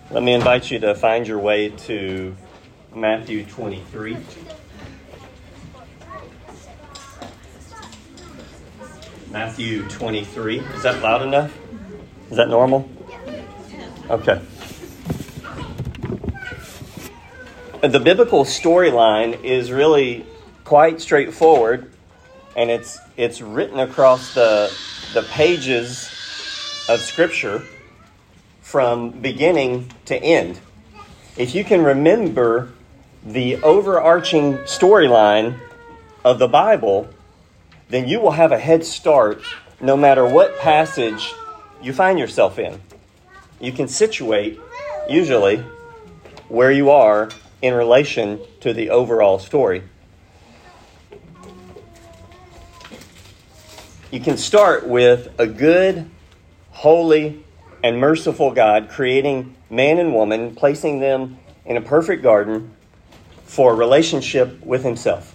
Let me invite you to find your way to Matthew 23. Matthew 23. Is that loud enough? Is that normal? Okay. The biblical storyline is really quite straightforward, and it's written across the pages of Scripture from beginning to end. If you can remember the overarching storyline of the Bible, then you will have a head start no matter what passage you find yourself in. You can situate, usually, where you are in relation to the overall story. You can start with a good, holy, and merciful God creating man and woman, placing them in a perfect garden for a relationship with himself.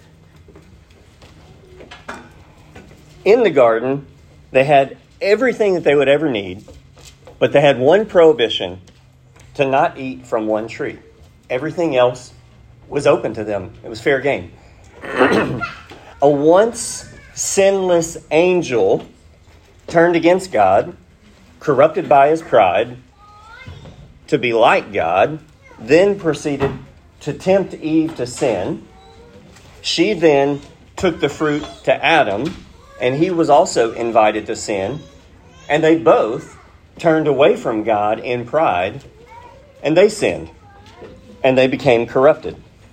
In the garden, they had everything that they would ever need, but they had one prohibition: to not eat from one tree. Everything else was open to them. It was fair game. A once sinless angel turned against God, corrupted by his pride to be like God, then proceeded to tempt Eve to sin. She then took the fruit to Adam, and he was also invited to sin. And they both turned away from God in pride, and they sinned, and they became corrupted.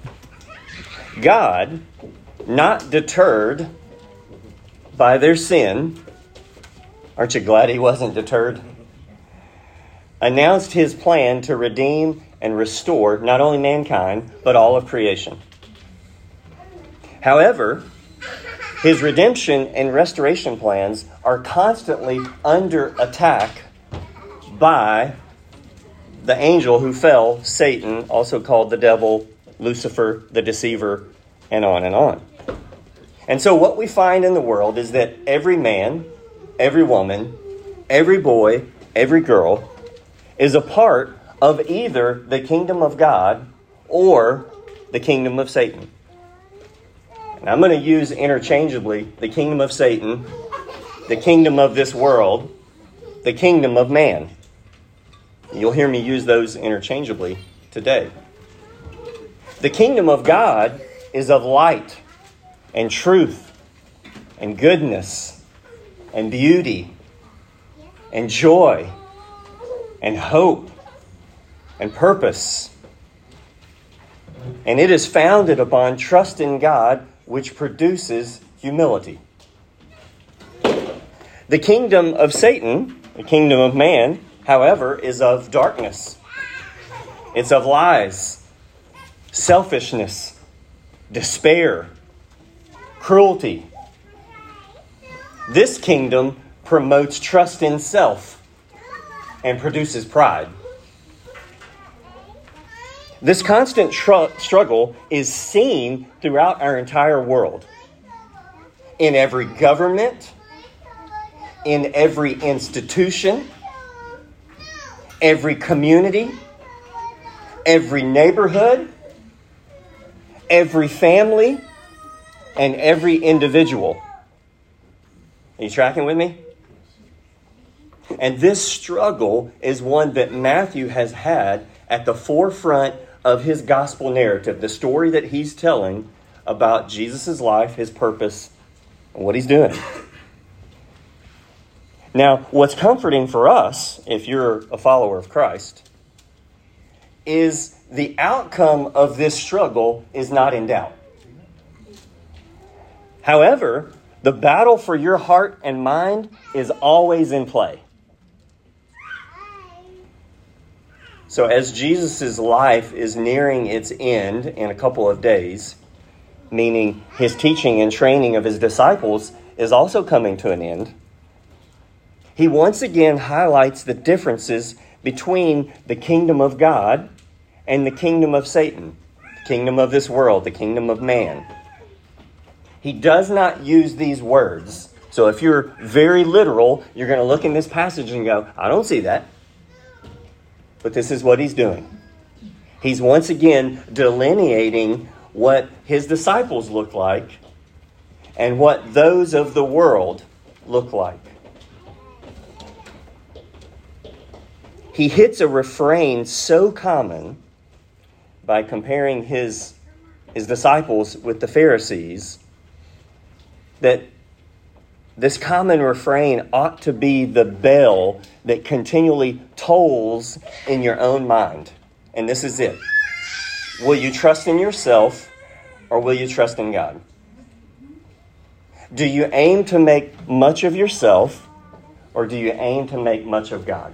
God, not deterred by their sin, aren't you glad he wasn't deterred? Announced his plan to redeem and restore not only mankind, but all of creation. However, his redemption and restoration plans are constantly under attack by the angel who fell, Satan, also called the devil, Lucifer, the deceiver, and on and on. And so what we find in the world is that every man, every woman, every boy, every girl is a part of either the kingdom of God or the kingdom of Satan. And I'm going to use interchangeably the kingdom of Satan, the kingdom of this world, the kingdom of man. You'll hear me use those interchangeably today. The kingdom of God is of light and truth and goodness and beauty and joy and hope and purpose. And it is founded upon trust in God, which produces humility. The kingdom of Satan, the kingdom of man, however, is of darkness. It's of lies, selfishness, despair, cruelty. This kingdom promotes trust in self and produces pride. This constant struggle is seen throughout our entire world. In every government, in every institution, every community, every neighborhood, every family, and every individual. Are you tracking with me? And this struggle is one that Matthew has had at the forefront of his gospel narrative, the story that he's telling about Jesus' life, his purpose, and what he's doing. Now, what's comforting for us, if you're a follower of Christ, is the outcome of this struggle is not in doubt. However, the battle for your heart and mind is always in play. So as Jesus' life is nearing its end in a couple of days, meaning his teaching and training of his disciples is also coming to an end, he once again highlights the differences between the kingdom of God and the kingdom of Satan, the kingdom of this world, the kingdom of man. He does not use these words. So if you're very literal, you're going to look in this passage and go, I don't see that. But this is what he's doing. He's once again delineating what his disciples look like and what those of the world look like. He hits a refrain so common by comparing his disciples with the Pharisees that this common refrain ought to be the bell that continually tolls in your own mind. And this is it. Will you trust in yourself or will you trust in God? Do you aim to make much of yourself or do you aim to make much of God?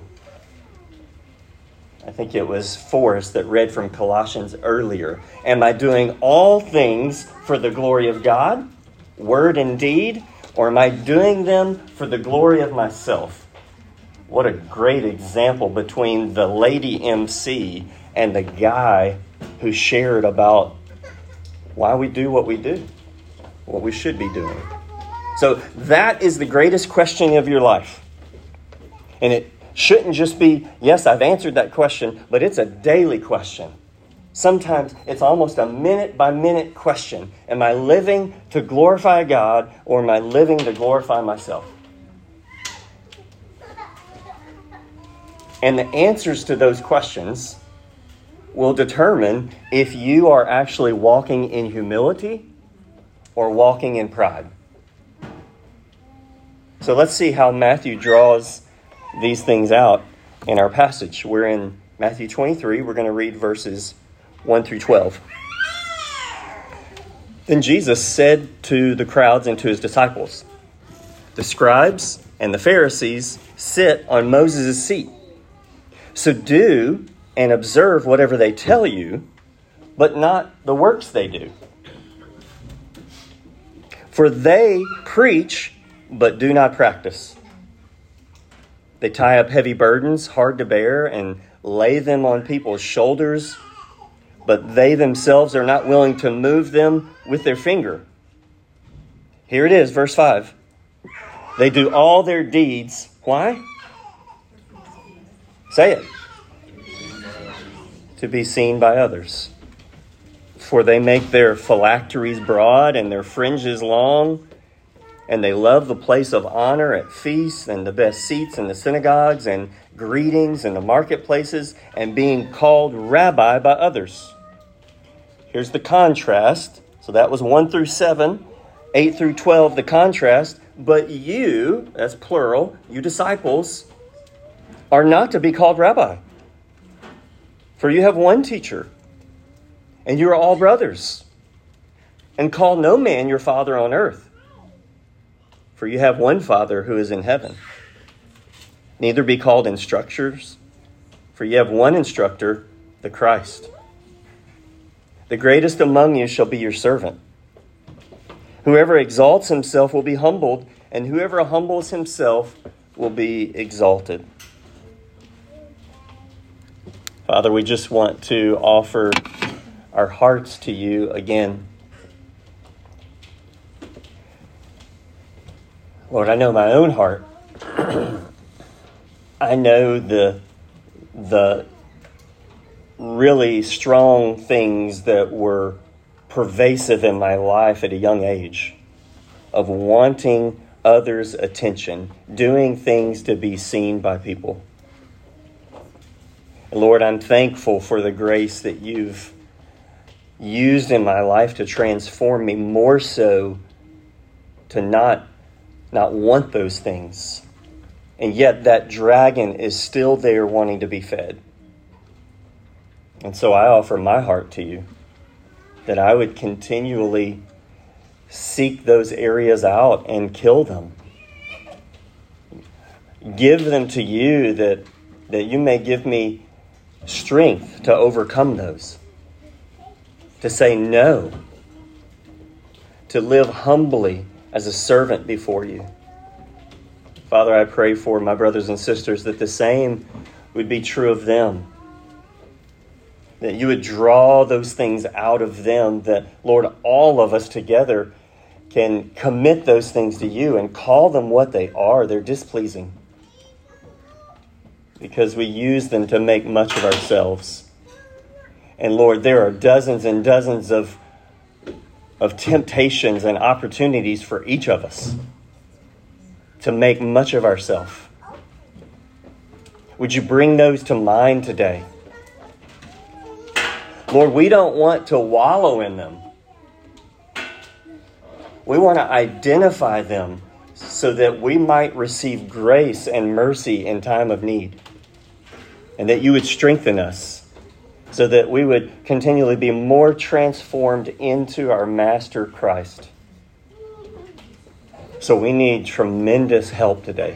I think it was Forrest that read from Colossians earlier. Am I doing all things for the glory of God, word and deed, or am I doing them for the glory of myself? What a great example between the lady MC and the guy who shared about why we do what we do, what we should be doing. So that is the greatest question of your life. And it shouldn't just be, yes, I've answered that question, but it's a daily question. Sometimes it's almost a minute-by-minute question. Am I living to glorify God or am I living to glorify myself? And the answers to those questions will determine if you are actually walking in humility or walking in pride. So let's see how Matthew draws these things out in our passage. We're in Matthew 23. We're going to read verses 1 through 12. Then Jesus said to the crowds and to his disciples, "The scribes and the Pharisees sit on Moses' seat. So do and observe whatever they tell you, but not the works they do. For they preach, but do not practice. They tie up heavy burdens, hard to bear, and lay them on people's shoulders, but they themselves are not willing to move them with their finger." Here it is, verse 5. They do all their deeds. Why? Say it. To be seen by others. For they make their phylacteries broad and their fringes long, and they love the place of honor at feasts and the best seats in the synagogues and greetings in the marketplaces and being called rabbi by others. Here's the contrast. So that was 1 through 7, 8 through 12, the contrast. But you, that's plural, you disciples, are not to be called rabbi. For you have one teacher, and you are all brothers. And call no man your father on earth. For you have one Father who is in heaven. Neither be called instructors, for you have one instructor, the Christ. The greatest among you shall be your servant. Whoever exalts himself will be humbled, and whoever humbles himself will be exalted. Father, we just want to offer our hearts to you again. Lord, I know my own heart. I know the really strong things that were pervasive in my life at a young age of wanting others' attention, doing things to be seen by people. And Lord, I'm thankful for the grace that you've used in my life to transform me more so to not want those things. And yet that dragon is still there wanting to be fed. And so I offer my heart to you that I would continually seek those areas out and kill them. Give them to you that you may give me strength to overcome those. To say no. To live humbly as a servant before you. Father, I pray for my brothers and sisters that the same would be true of them. That you would draw those things out of them, that, Lord, all of us together can commit those things to you and call them what they are. They're displeasing. because we use them to make much of ourselves. And Lord, there are dozens and dozens of temptations and opportunities for each of us to make much of ourselves. Would you bring those to mind today? Lord, we don't want to wallow in them. We want to identify them so that we might receive grace and mercy in time of need. And that you would strengthen us so that we would continually be more transformed into our Master Christ. So we need tremendous help today.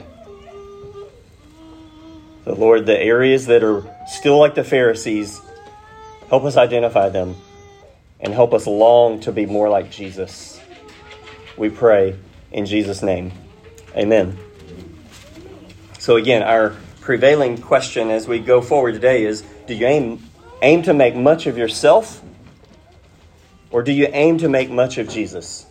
So Lord, the areas that are still like the Pharisees, help us identify them and help us long to be more like Jesus. We pray in Jesus' name. Amen. So again, our prevailing question as we go forward today is, do you aim to make much of yourself, or do you aim to make much of Jesus?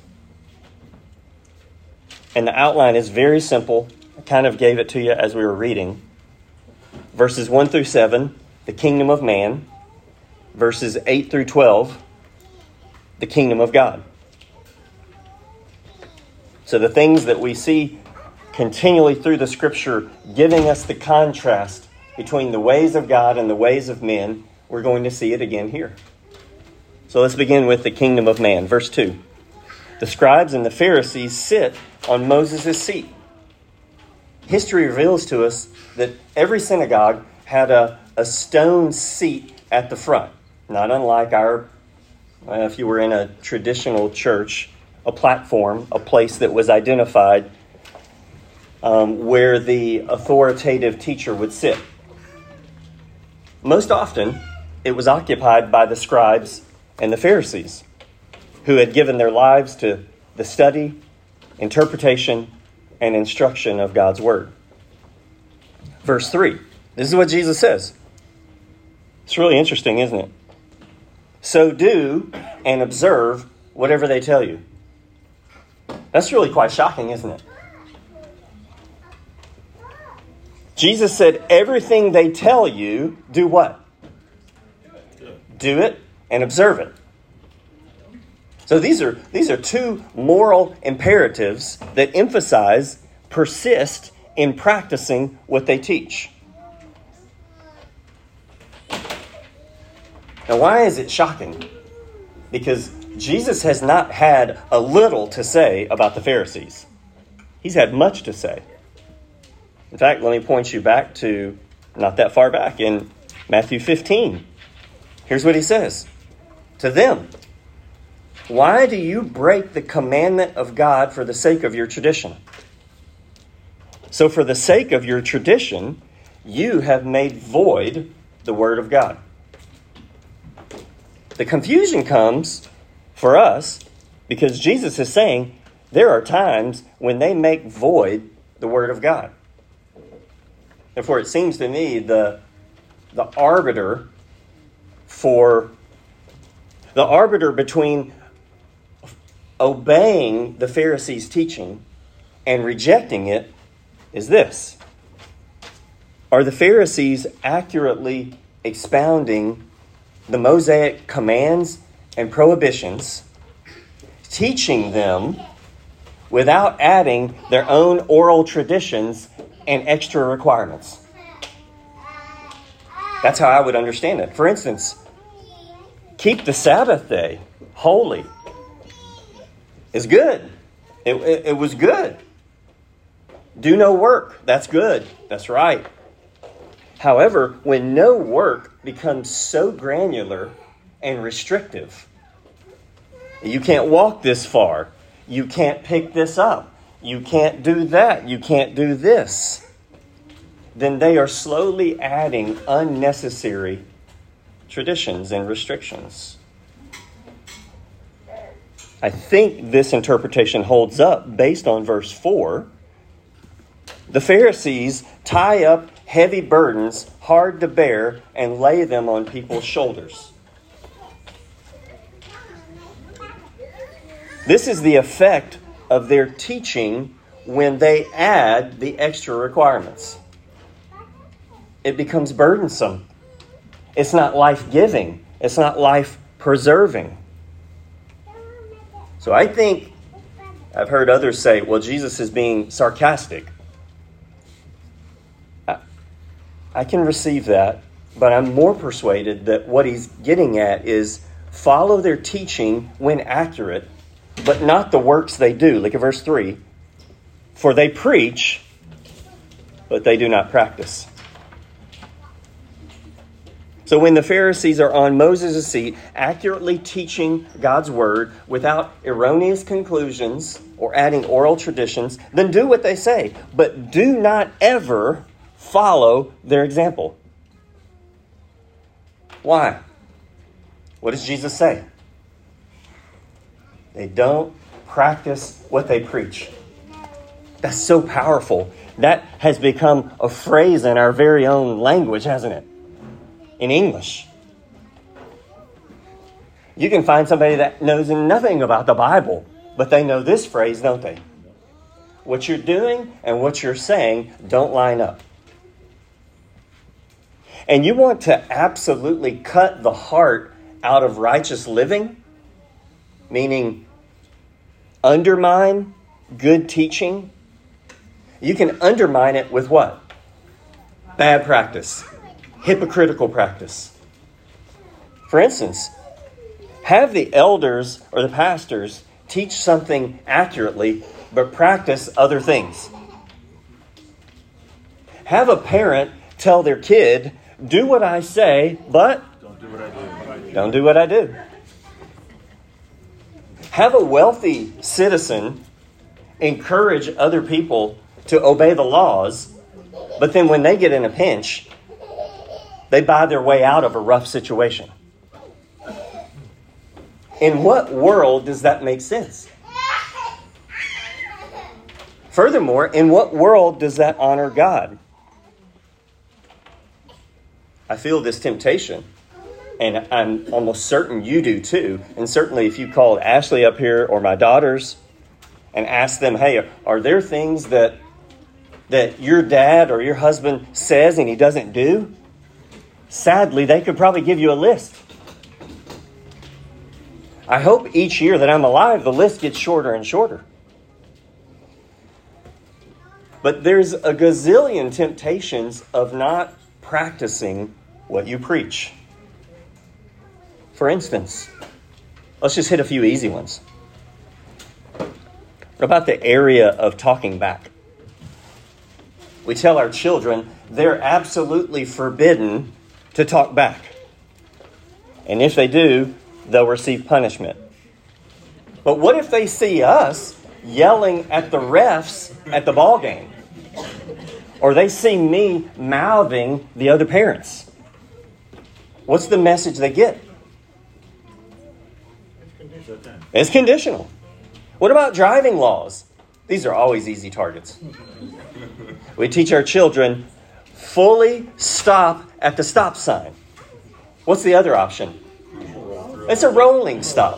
And the outline is very simple. I kind of gave it to you as we were reading. Verses 1 through 7, the kingdom of man. Verses 8 through 12, the kingdom of God. So the things that we see continually through the Scripture giving us the contrast between the ways of God and the ways of men, we're going to see it again here. So let's begin with the kingdom of man. Verse 2. The scribes and the Pharisees sit on Moses' seat. History reveals to us that every synagogue had a stone seat at the front. Not unlike if you were in a traditional church, a platform, a place that was identified where the authoritative teacher would sit. Most often, it was occupied by the scribes and the Pharisees, who had given their lives to the study, interpretation, and instruction of God's word. Verse 3. This is what Jesus says. It's really interesting, isn't it? So do and observe whatever they tell you. That's really quite shocking, isn't it? Jesus said, everything they tell you, do what? Do it and observe it. So these are two moral imperatives that emphasize, persist in practicing what they teach. Now, why is it shocking? Because Jesus has not had a little to say about the Pharisees. He's had much to say. In fact, let me point you back to not that far back in Matthew 15. Here's what he says to them. Why do you break the commandment of God for the sake of your tradition? So for the sake of your tradition, you have made void the word of God. The confusion comes for us because Jesus is saying there are times when they make void the word of God. Therefore, it seems to me the arbiter between obeying the Pharisees' teaching and rejecting it is this. Are the Pharisees accurately expounding the Mosaic commands and prohibitions, teaching them without adding their own oral traditions and extra requirements? That's how I would understand it. For instance, keep the Sabbath day holy is good. It was good. Do no work. That's good. That's right. However, when no work becomes so granular and restrictive, you can't walk this far. You can't pick this up. You can't do that. You can't do this. Then they are slowly adding unnecessary traditions and restrictions. I think this interpretation holds up based on verse 4. The Pharisees tie up heavy burdens, hard to bear, and lay them on people's shoulders. This is the effect of their teaching when they add the extra requirements. it becomes burdensome. It's not life-giving. It's not life-preserving. So I think I've heard others say, well, Jesus is being sarcastic. I can receive that, but I'm more persuaded that what he's getting at is follow their teaching when accurate, but not the works they do. Look at verse 3. For they preach, but they do not practice. So when the Pharisees are on Moses' seat, accurately teaching God's word without erroneous conclusions or adding oral traditions, then do what they say, but do not ever follow their example. Why? What does Jesus say? They don't practice what they preach. That's so powerful. That has become a phrase in our very own language, hasn't it? In English. You can find somebody that knows nothing about the Bible, but they know this phrase, don't they? What you're doing and what you're saying don't line up. And you want to absolutely cut the heart out of righteous living, meaning undermine good teaching. You can undermine it with what? Bad practice. Hypocritical practice. For instance, have the elders or the pastors teach something accurately, but practice other things. Have a parent tell their kid, do what I say, but don't do what I do. Don't do what I do. Have a wealthy citizen encourage other people to obey the laws, but then when they get in a pinch, they buy their way out of a rough situation. In what world does that make sense? Furthermore, in what world does that honor God? I feel this temptation, and I'm almost certain you do too. And certainly if you called Ashley up here or my daughters and asked them, hey, are there things that your dad or your husband says and he doesn't do? Sadly, they could probably give you a list. I hope each year that I'm alive, the list gets shorter and shorter. But there's a gazillion temptations of not practicing what you preach. For instance, let's just hit a few easy ones. What about the area of talking back? We tell our children they're absolutely forbidden to talk back. And if they do, they'll receive punishment. But what if they see us yelling at the refs at the ball game? Or they see me mouthing the other parents? What's the message they get? It's conditional. What about driving laws? These are always easy targets. We teach our children fully stop at the stop sign. What's the other option? It's a rolling stop.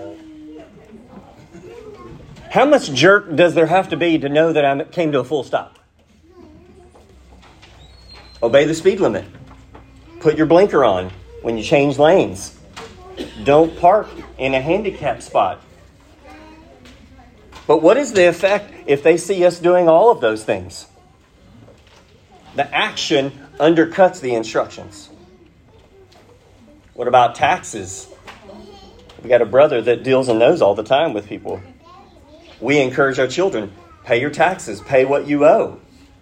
How much jerk does there have to be to know that I came to a full stop? Obey the speed limit. Put your blinker on when you change lanes. Don't park in a handicapped spot. But what is the effect if they see us doing all of those things? The action undercuts the instructions. What about taxes? We got a brother that deals in those all the time with people. We encourage our children, pay your taxes, pay what you owe.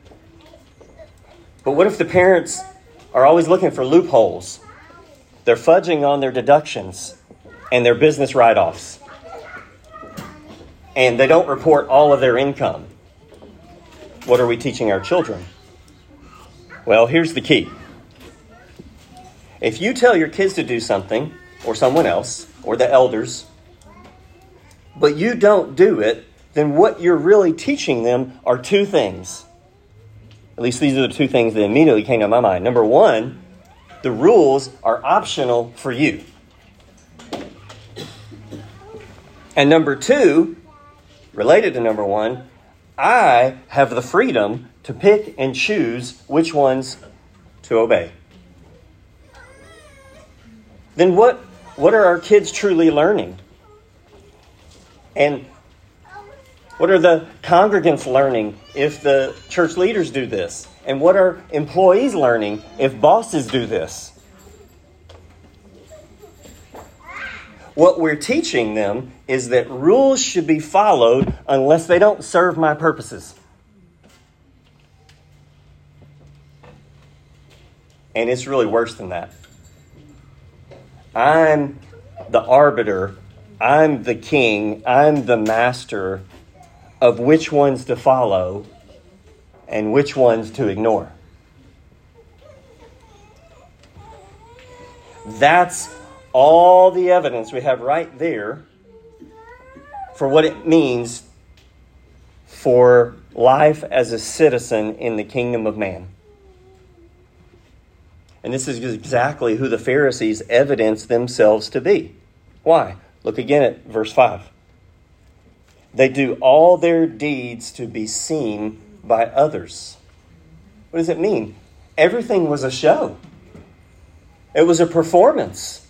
But what if the parents are always looking for loopholes? They're fudging on their deductions and their business write-offs. And they don't report all of their income. What are we teaching our children? Well, here's the key. If you tell your kids to do something, or someone else, or the elders, but you don't do it, then what you're really teaching them are two things. At least these are the two things that immediately came to my mind. Number one, the rules are optional for you. And number two, related to number one, I have the freedom to pick and choose which ones to obey. Then what are our kids truly learning? And what are the congregants learning if the church leaders do this? And what are employees learning if bosses do this? What we're teaching them is that rules should be followed unless they don't serve my purposes. And it's really worse than that. I'm the arbiter, I'm the king, I'm the master of which ones to follow and which ones to ignore. That's all the evidence we have right there for what it means for life as a citizen in the kingdom of man. And this is exactly who the Pharisees evidence themselves to be. Why? Look again at verse 5. They do all their deeds to be seen by others. What does it mean? Everything was a show. It was a performance.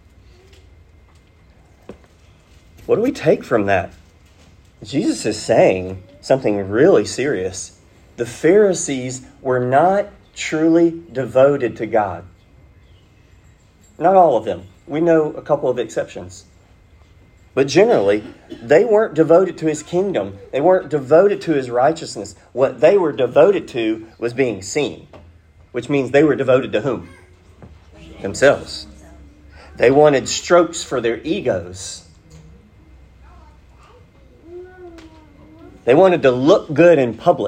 What do we take from that? Jesus is saying something really serious. The Pharisees were not truly devoted to God. Not all of them. We know a couple of exceptions. But generally, they weren't devoted to his kingdom. They weren't devoted to his righteousness. What they were devoted to was being seen, which means they were devoted to whom? Themselves. They wanted strokes for their egos. They wanted to look good in public.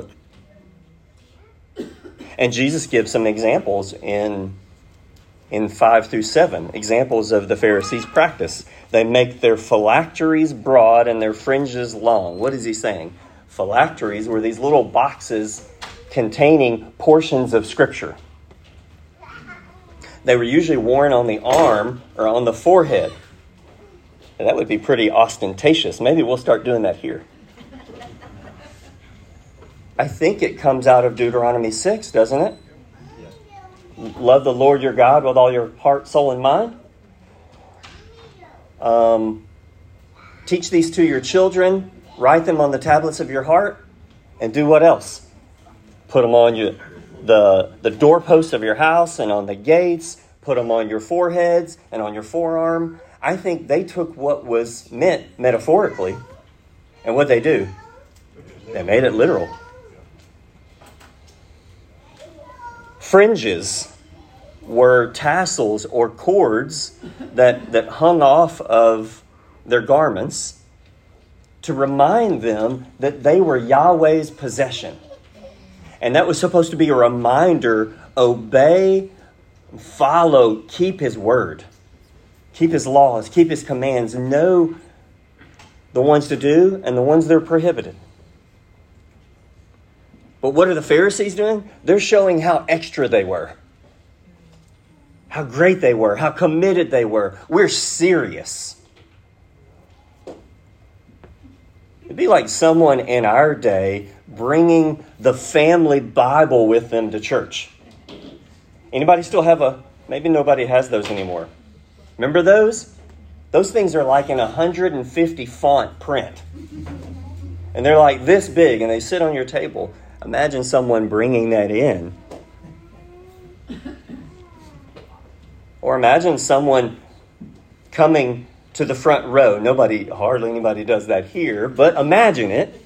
And Jesus gives some examples in 5 through 7, examples of the Pharisees' practice. They make their phylacteries broad and their fringes long. What is he saying? Phylacteries were these little boxes containing portions of Scripture. They were usually worn on the arm or on the forehead. And that would be pretty ostentatious. Maybe we'll start doing that here. I think it comes out of Deuteronomy 6, doesn't it? Love the Lord your God with all your heart, soul, and mind. Teach these to your children. Write them on the tablets of your heart. And do what else? Put them on the doorposts of your house and on the gates. Put them on your foreheads and on your forearm. I think they took what was meant metaphorically. And what they do? They made it literal. Fringes were tassels or cords that hung off of their garments to remind them that they were Yahweh's possession. And that was supposed to be a reminder, obey, follow, keep his word. Keep his laws, keep his commands, know the ones to do and the ones that are prohibited. But what are the Pharisees doing? They're showing how extra they were. How great they were. How committed they were. We're serious. It'd be like someone in our day bringing the family Bible with them to church. Anybody still have maybe nobody has those anymore. Remember those? Those things are like in 150 font print. And they're like this big and they sit on your table. Imagine someone bringing that in. Or imagine someone coming to the front row. Hardly anybody does that here, but imagine it.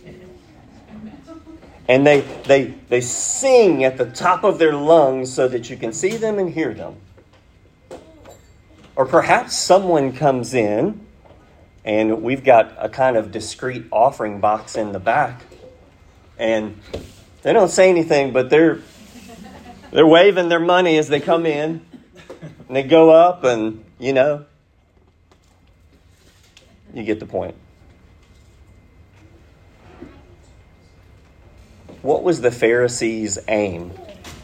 And they sing at the top of their lungs so that you can see them and hear them. Or perhaps someone comes in and we've got a kind of discreet offering box in the back. And they don't say anything, but they're waving their money as they come in. And they go up and, you get the point. What was the Pharisees' aim?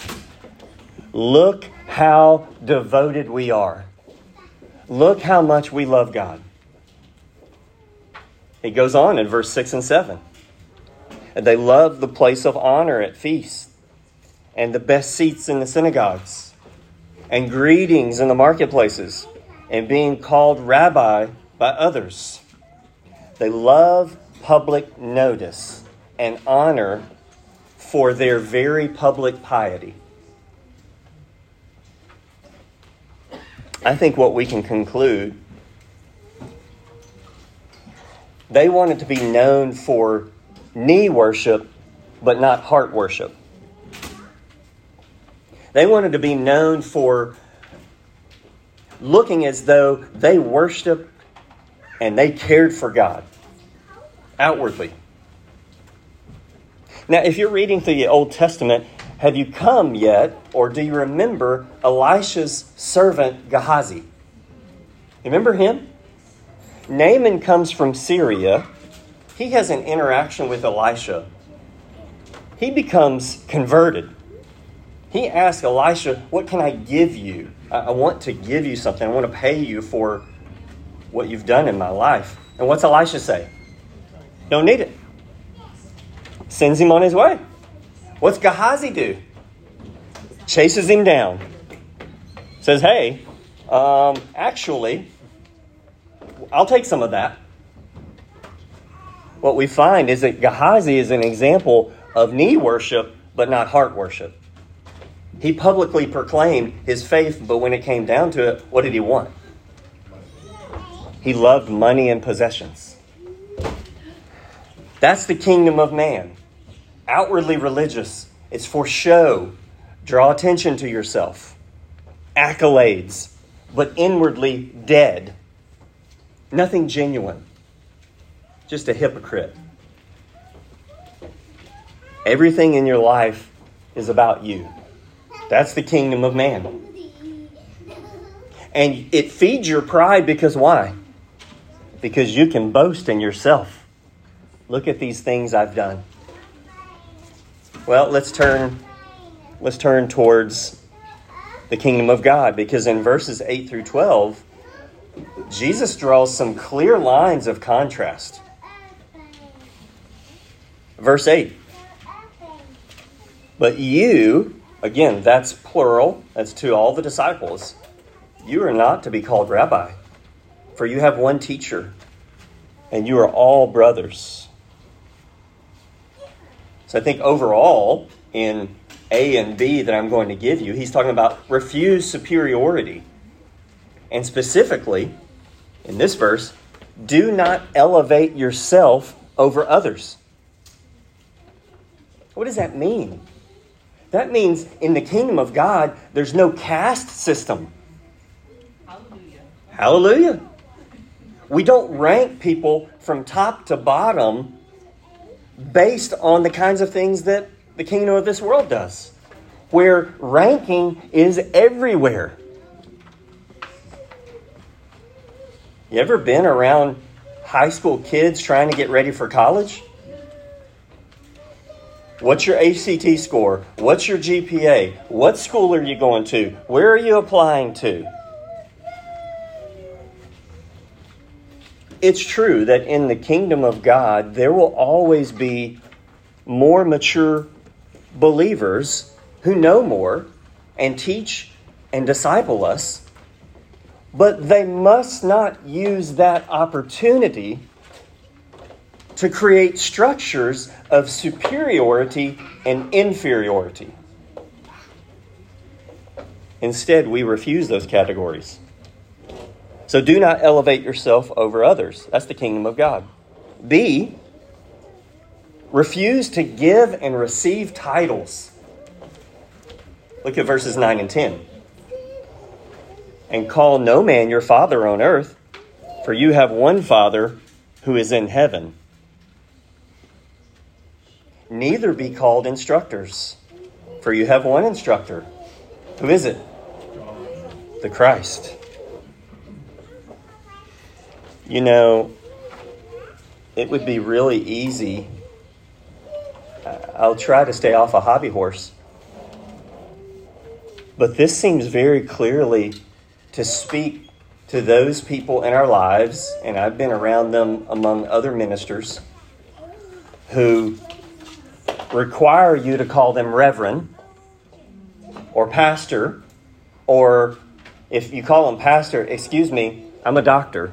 Look how devoted we are. Look how much we love God. It goes on in verse 6 and 7. And they love the place of honor at feasts and the best seats in the synagogues and greetings in the marketplaces and being called rabbi by others. They love public notice and honor for their very public piety. I think what we can conclude, they wanted to be known for knee worship, but not heart worship. They wanted to be known for looking as though they worshiped and they cared for God outwardly. Now, if you're reading through the Old Testament, have you come yet, or do you remember Elisha's servant Gehazi? Remember him? Naaman comes from Syria. He has an interaction with Elisha. He becomes converted. He asks Elisha, what can I give you? I want to give you something. I want to pay you for what you've done in my life. And what's Elisha say? Don't need it. Sends him on his way. What's Gehazi do? Chases him down. Says, hey, actually, I'll take some of that. What we find is that Gehazi is an example of knee worship, but not heart worship. He publicly proclaimed his faith, but when it came down to it, what did he want? He loved money and possessions. That's the kingdom of man. Outwardly religious. It's for show. Draw attention to yourself. Accolades. But inwardly dead. Nothing genuine. Just a hypocrite. Everything in your life is about you. That's the kingdom of man. And it feeds your pride because why? Because you can boast in yourself. Look at these things I've done. Well, let's turn towards the kingdom of God, because in verses 8 through 12, Jesus draws some clear lines of contrast. Verse 8. But you, again, that's plural, that's to all the disciples. You are not to be called rabbi, for you have one teacher, and you are all brothers. So I think overall, in A and B that I'm going to give you, he's talking about refuse superiority. And specifically, in this verse, do not elevate yourself over others. What does that mean? That means in the kingdom of God, there's no caste system. Hallelujah. Hallelujah. We don't rank people from top to bottom based on the kinds of things that the kingdom of this world does, where ranking is everywhere. You ever been around high school kids trying to get ready for college? What's your ACT score? What's your GPA? What school are you going to? Where are you applying to? It's true that in the kingdom of God, there will always be more mature believers who know more and teach and disciple us, but they must not use that opportunity to create structures of superiority and inferiority. Instead, we refuse those categories. So do not elevate yourself over others. That's the kingdom of God. B, refuse to give and receive titles. Look at verses 9 and 10. And call no man your father on earth, for you have one Father who is in heaven. Neither be called instructors, for you have one instructor. Who is it? The Christ. You know, it would be really easy. I'll try to stay off a hobby horse. But this seems very clearly to speak to those people in our lives, and I've been around them among other ministers, who require you to call them reverend or pastor Or if you call him pastor, excuse me, I'm a doctor.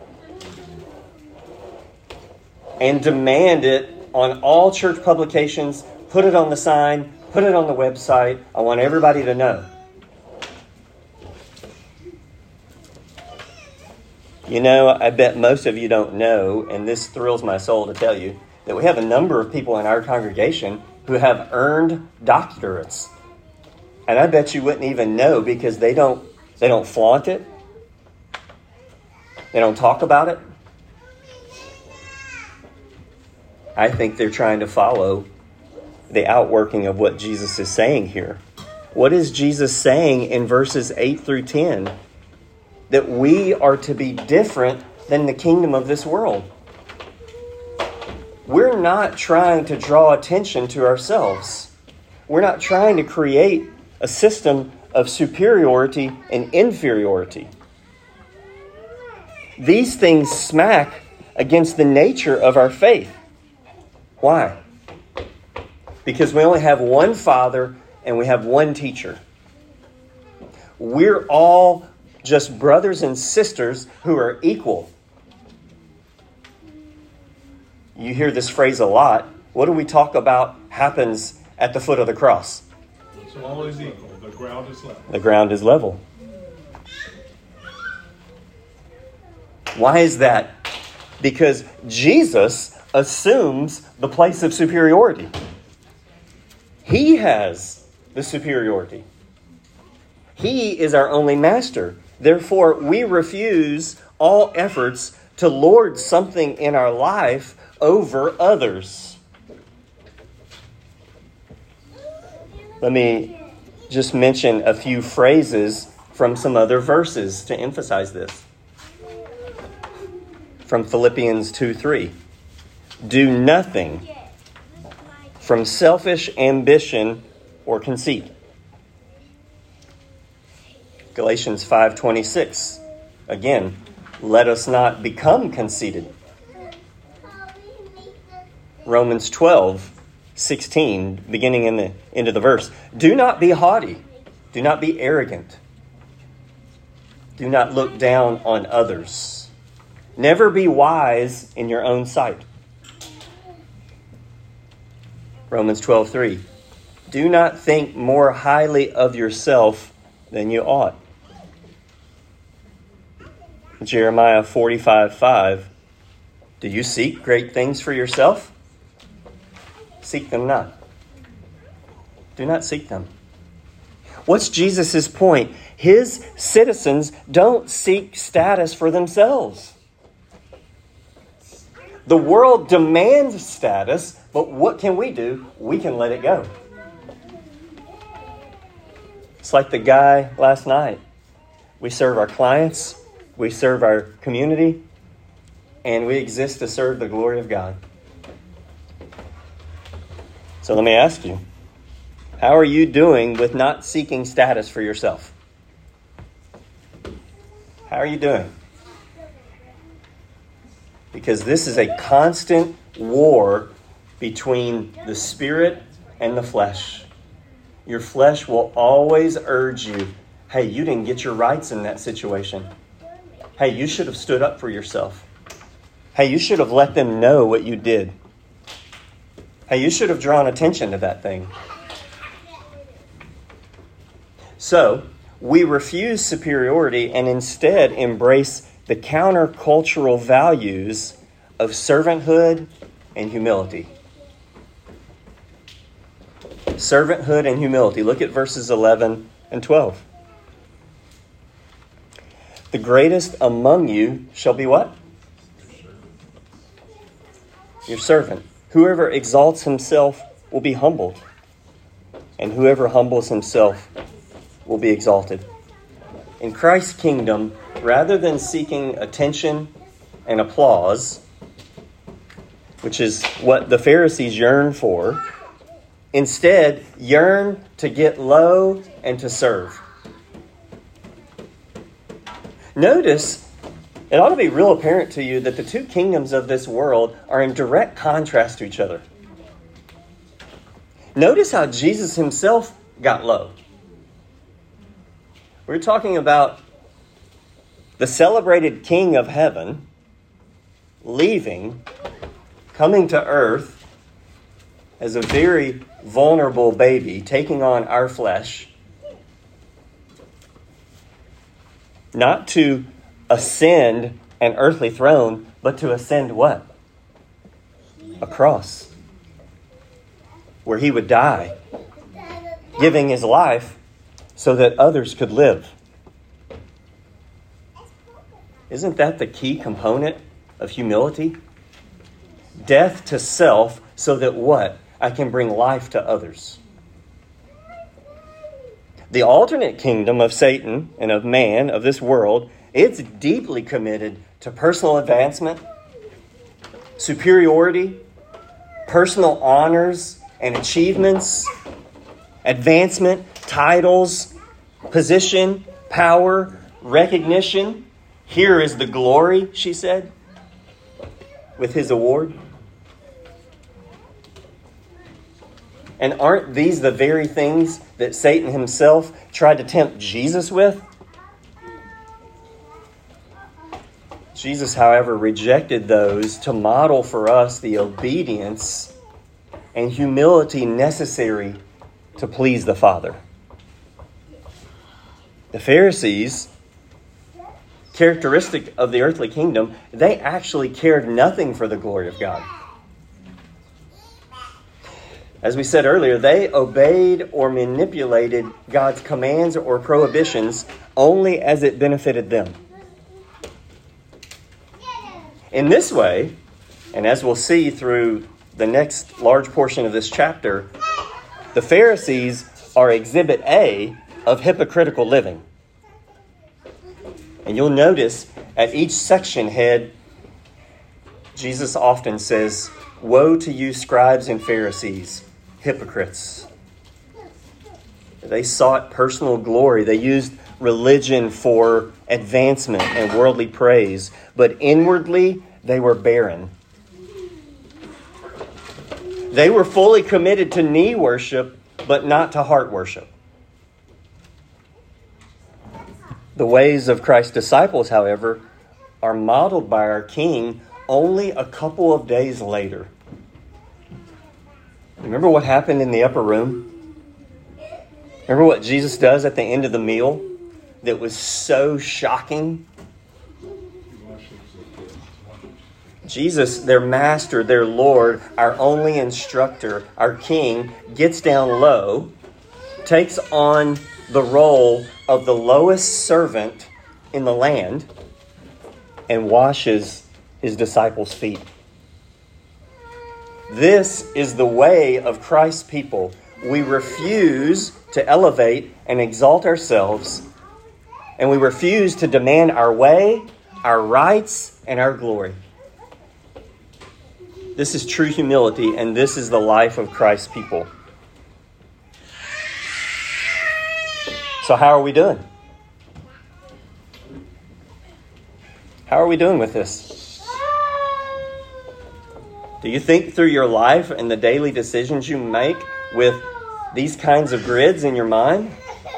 And demand it on all church publications, put it on the sign, put it on the website. I want everybody to know. You know, I bet most of you don't know, and this thrills my soul to tell you, that we have a number of people in our congregation who have earned doctorates. And I bet you wouldn't even know because they don't flaunt it. They don't talk about it. I think they're trying to follow the outworking of what Jesus is saying here. What is Jesus saying in verses 8 through 10? That we are to be different than the kingdom of this world. We're not trying to draw attention to ourselves. We're not trying to create a system of superiority and inferiority. These things smack against the nature of our faith. Why? Because we only have one Father and we have one teacher. We're all just brothers and sisters who are equal. You hear this phrase a lot. What do we talk about happens at the foot of the cross? It's always equal. The ground is level. The ground is level. Why is that? Because Jesus assumes the place of superiority. He has the superiority. He is our only master. Therefore, we refuse all efforts to lord something in our life over others. Let me just mention a few phrases from some other verses to emphasize this. From Philippians 2:3. Do nothing from selfish ambition or conceit. Galatians 5:26. Again, let us not become conceited. Romans 12:16, beginning in the end of the verse. Do not be haughty. Do not be arrogant. Do not look down on others. Never be wise in your own sight. Romans 12:3. Do not think more highly of yourself than you ought. Jeremiah 45:5. Do you seek great things for yourself? Seek them not. Do not seek them. What's Jesus' point? His citizens don't seek status for themselves. The world demands status, but what can we do? We can let it go. It's like the guy last night. We serve our clients, we serve our community, and we exist to serve the glory of God. So let me ask you, how are you doing with not seeking status for yourself? How are you doing? Because this is a constant war between the spirit and the flesh. Your flesh will always urge you, hey, you didn't get your rights in that situation. Hey, you should have stood up for yourself. Hey, you should have let them know what you did. Hey, you should have drawn attention to that thing. So, we refuse superiority and instead embrace the countercultural values of servanthood and humility. Servanthood and humility. Look at verses 11 and 12. The greatest among you shall be what? Your servant. Whoever exalts himself will be humbled, and whoever humbles himself will be exalted. In Christ's kingdom, rather than seeking attention and applause, which is what the Pharisees yearn for, instead yearn to get low and to serve. Notice, it ought to be real apparent to you that the two kingdoms of this world are in direct contrast to each other. Notice how Jesus himself got low. We're talking about the celebrated King of heaven leaving, coming to earth as a very vulnerable baby, taking on our flesh, not to ascend an earthly throne, but to ascend what? A cross, where he would die, giving his life so that others could live. Isn't that the key component of humility? Death to self so that what? I can bring life to others. The alternate kingdom of Satan and of man, of this world, it's deeply committed to personal advancement, superiority, personal honors and achievements, advancement, titles, position, power, recognition. Here is the glory, she said, with his award. And aren't these the very things that Satan himself tried to tempt Jesus with? Jesus, however, rejected those to model for us the obedience and humility necessary to please the Father. The Pharisees, characteristic of the earthly kingdom, they actually cared nothing for the glory of God. As we said earlier, they obeyed or manipulated God's commands or prohibitions only as it benefited them. In this way, and as we'll see through the next large portion of this chapter, the Pharisees are exhibit A of hypocritical living. And you'll notice at each section head, Jesus often says, "Woe to you, scribes and Pharisees, hypocrites." They sought personal glory. They used religion for advancement and worldly praise. But inwardly, they were barren. They were fully committed to knee worship, but not to heart worship. The ways of Christ's disciples, however, are modeled by our King only a couple of days later. Remember what happened in the upper room? Remember what Jesus does at the end of the meal that was so shocking? Jesus, their master, their Lord, our only instructor, our King, gets down low, takes on the role of the lowest servant in the land, and washes his disciples' feet. This is the way of Christ's people. We refuse to elevate and exalt ourselves, and we refuse to demand our way, our rights, and our glory. This is true humility, and this is the life of Christ's people. So how are we doing? How are we doing with this? Do you think through your life and the daily decisions you make with these kinds of grids in your mind?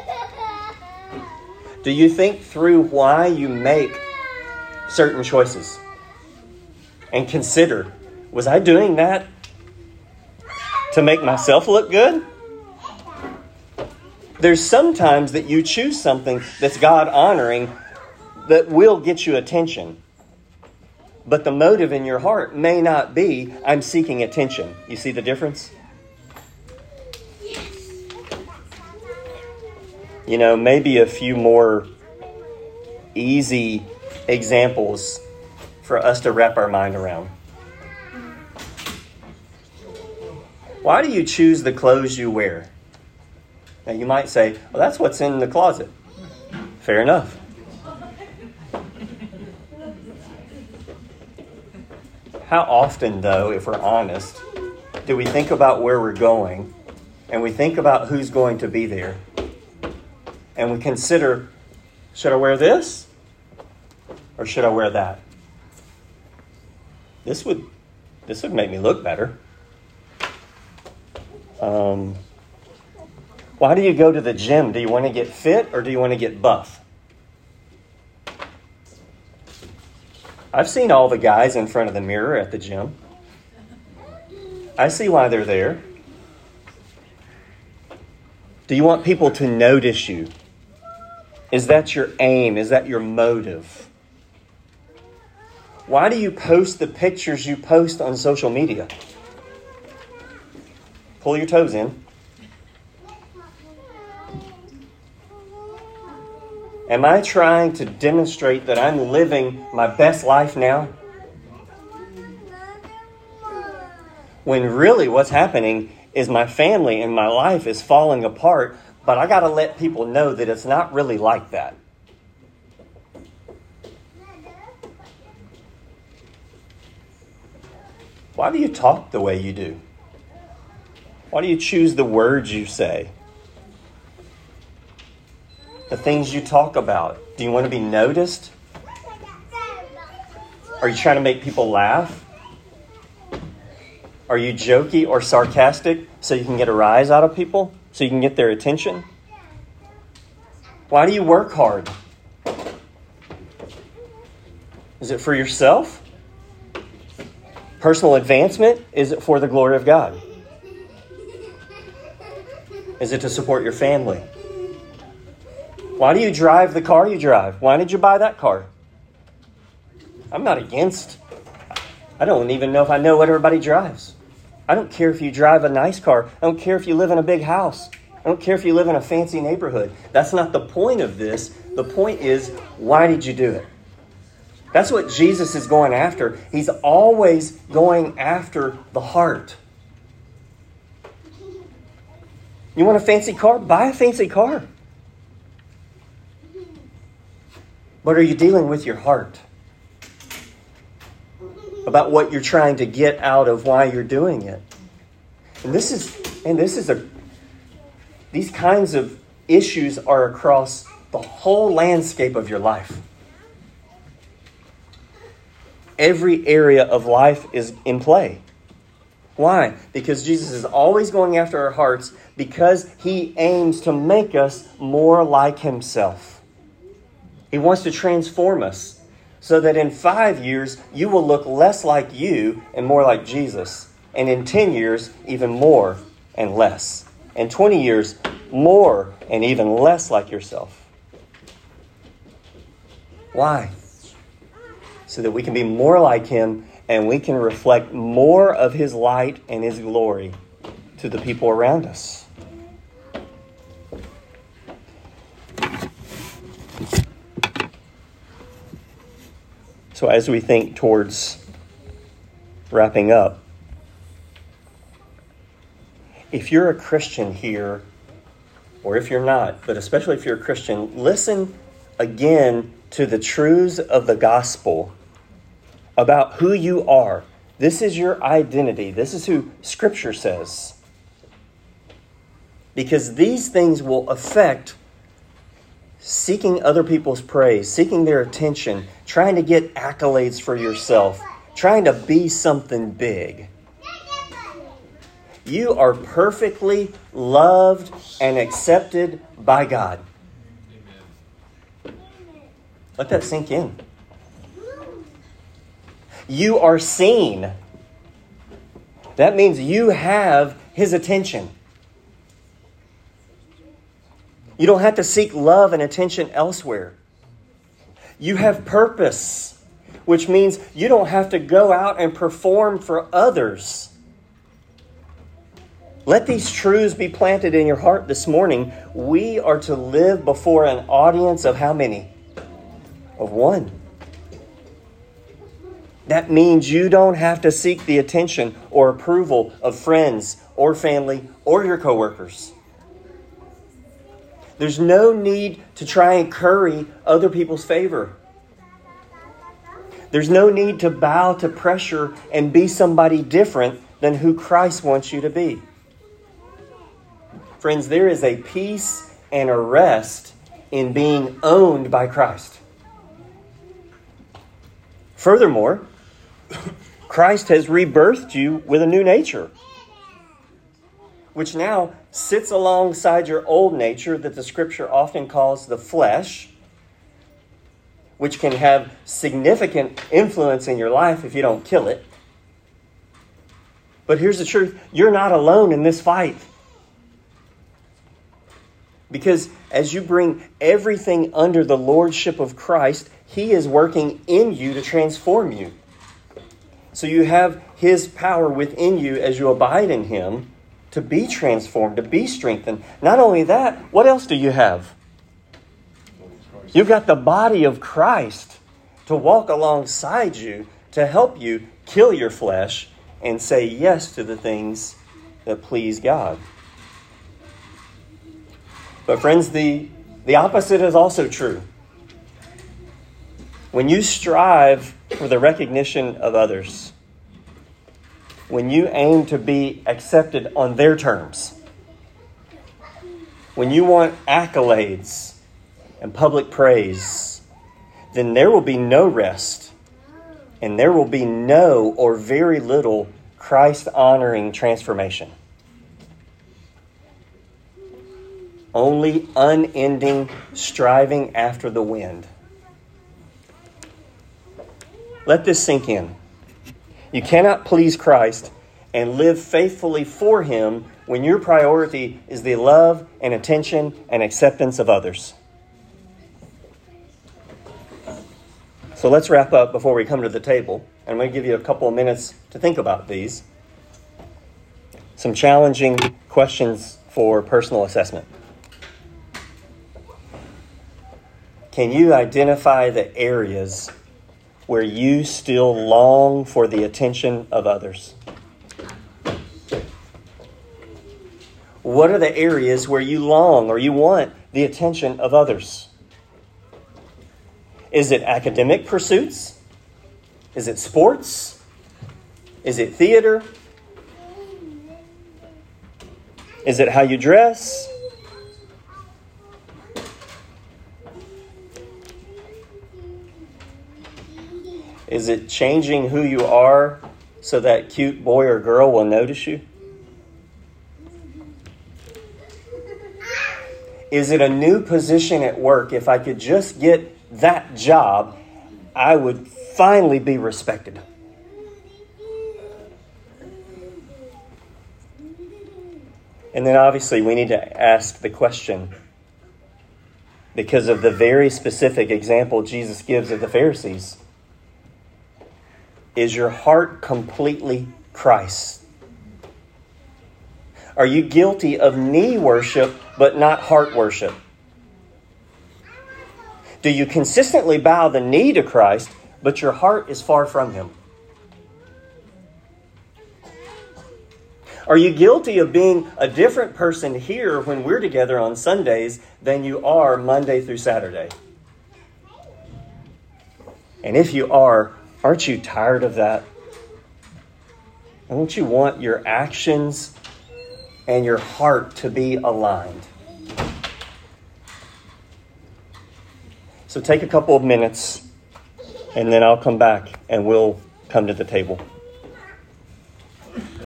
Do you think through why you make certain choices? And consider, was I doing that to make myself look good? There's sometimes that you choose something that's God-honoring that will get you attention. But the motive in your heart may not be, I'm seeking attention. You see the difference? You know, maybe a few more easy examples for us to wrap our mind around. Why do you choose the clothes you wear? Now you might say, well, that's what's in the closet. Fair enough. How often, though, if we're honest, do we think about where we're going and we think about who's going to be there and we consider, should I wear this or should I wear that? This would make me look better. Why do you go to the gym? Do you want to get fit or do you want to get buff? I've seen all the guys in front of the mirror at the gym. I see why they're there. Do you want people to notice you? Is that your aim? Is that your motive? Why do you post the pictures you post on social media? Pull your toes in. Am I trying to demonstrate that I'm living my best life now? When really what's happening is my family and my life is falling apart, but I got to let people know that it's not really like that. Why do you talk the way you do? Why do you choose the words you say? The things you talk about. Do you want to be noticed? Are you trying to make people laugh? Are you jokey or sarcastic so you can get a rise out of people? So you can get their attention? Why do you work hard? Is it for yourself? Personal advancement? Is it for the glory of God? Is it to support your family? Why do you drive the car you drive? Why did you buy that car? I'm not against. I don't even know if I know what everybody drives. I don't care if you drive a nice car. I don't care if you live in a big house. I don't care if you live in a fancy neighborhood. That's not the point of this. The point is, why did you do it? That's what Jesus is going after. He's always going after the heart. You want a fancy car? Buy a fancy car. But are you dealing with your heart? About what you're trying to get out of why you're doing it. These kinds of issues are across the whole landscape of your life. Every area of life is in play. Why? Because Jesus is always going after our hearts because he aims to make us more like himself. He wants to transform us so that in 5 years, you will look less like you and more like Jesus. And in 10 years, even more and less. In 20 years, more and even less like yourself. Why? So that we can be more like him and we can reflect more of his light and his glory to the people around us. So as we think towards wrapping up, if you're a Christian here, or if you're not, but especially if you're a Christian, listen again to the truths of the gospel about who you are. This is your identity. This is who Scripture says. Because these things will affect seeking other people's praise, seeking their attention, trying to get accolades for yourself, trying to be something big. You are perfectly loved and accepted by God. Let that sink in. You are seen. That means you have his attention. You don't have to seek love and attention elsewhere. You have purpose, which means you don't have to go out and perform for others. Let these truths be planted in your heart this morning. We are to live before an audience of how many? Of one. That means you don't have to seek the attention or approval of friends or family or your coworkers. There's no need to try and curry other people's favor. There's no need to bow to pressure and be somebody different than who Christ wants you to be. Friends, there is a peace and a rest in being owned by Christ. Furthermore, Christ has rebirthed you with a new nature. which now sits alongside your old nature that the Scripture often calls the flesh, which can have significant influence in your life if you don't kill it. But here's the truth. You're not alone in this fight. Because as you bring everything under the lordship of Christ, He is working in you to transform you. So you have His power within you as you abide in Him to be transformed, to be strengthened. Not only that, what else do you have? You've got the body of Christ to walk alongside you, to help you kill your flesh and say yes to the things that please God. But friends, the opposite is also true. When you strive for the recognition of others, when you aim to be accepted on their terms, when you want accolades and public praise, then there will be no rest, and there will be no or very little Christ-honoring transformation. Only unending striving after the wind. Let this sink in. You cannot please Christ and live faithfully for Him when your priority is the love and attention and acceptance of others. So let's wrap up before we come to the table. I'm going to give you a couple of minutes to think about these. Some challenging questions for personal assessment. Can you identify the areas where you still long for the attention of others? What are the areas where you long or you want the attention of others? Is it academic pursuits? Is it sports? Is it theater? Is it how you dress? Is it changing who you are so that cute boy or girl will notice you? Is it a new position at work? If I could just get that job, I would finally be respected. And then obviously we need to ask the question, because of the very specific example Jesus gives of the Pharisees. Is your heart completely Christ? Are you guilty of knee worship but not heart worship? Do you consistently bow the knee to Christ but your heart is far from Him? Are you guilty of being a different person here when we're together on Sundays than you are Monday through Saturday? And if you are, aren't you tired of that? Don't you want your actions and your heart to be aligned? So take a couple of minutes, and then I'll come back and we'll come to the table.